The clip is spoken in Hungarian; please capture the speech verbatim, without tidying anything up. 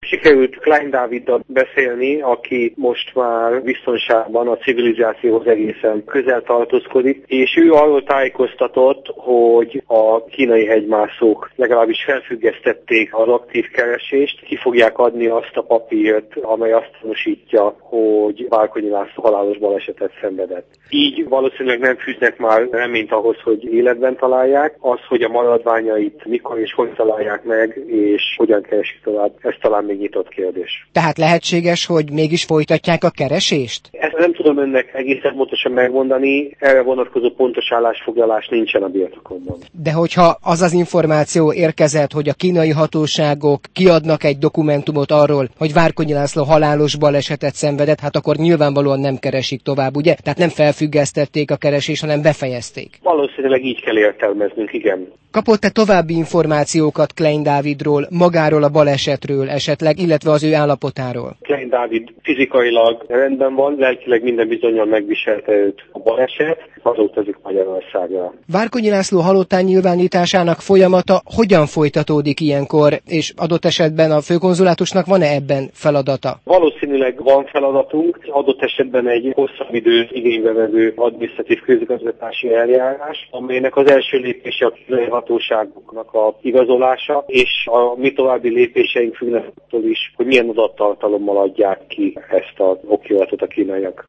Sikerült Klein Dáviddal beszélni, aki most már biztonságban a civilizációhoz egészen közel tartózkodik, és ő arról tájékoztatott, hogy a kínai hegymászók legalábbis felfüggesztették az aktív keresést, ki fogják adni azt a papírt, amely azt tanúsítja, hogy Várkonyi László halálos balesetet szenvedett. Így valószínűleg nem fűznek már reményt ahhoz, hogy életben találják. Az, hogy a maradványait mikor és hogy találják meg, és hogyan keresik tovább, ez talán még nyitott kérdés. Tehát lehetséges, hogy mégis folytatják a keresést? Ezt nem tudom önnek egészen pontosan megmondani, erre vonatkozó pontos állásfoglalás nincsen a birtokomban. De hogyha az az információ érkezett, hogy a kínai hatóságok kiadnak egy dokumentumot arról, hogy Várkonyi László halálos balesetet szenvedett, hát akkor nyilvánvalóan nem keresik tovább, ugye? Tehát nem felfüggesztették a keresést, hanem befejezték. Valószínűleg így kell értelmeznünk, igen. Kapott-e további információkat Klein Dávidról, magáról a balesetről esetleg, illetve az ő állapotáról? Klein Dávid fizikailag rendben van, lelkileg minden bizonnyal megviselte őt a baleset, hazautazik Magyarországra. Várkonyi László halottán nyilvánításának folyamata hogyan folytatódik ilyenkor, és adott esetben a főkonzulátusnak van-e ebben feladata? Valószínűleg van feladatunk, adott esetben egy hosszabb időt igénybe vevő adminisztratív közigazgatási eljárás, amelynek az első lépése a kínai hatóságoknak a igazolása, és a mi további lépéseink függnek attól is, hogy milyen adattartalommal adják ki ezt az okiratot a kínaiak.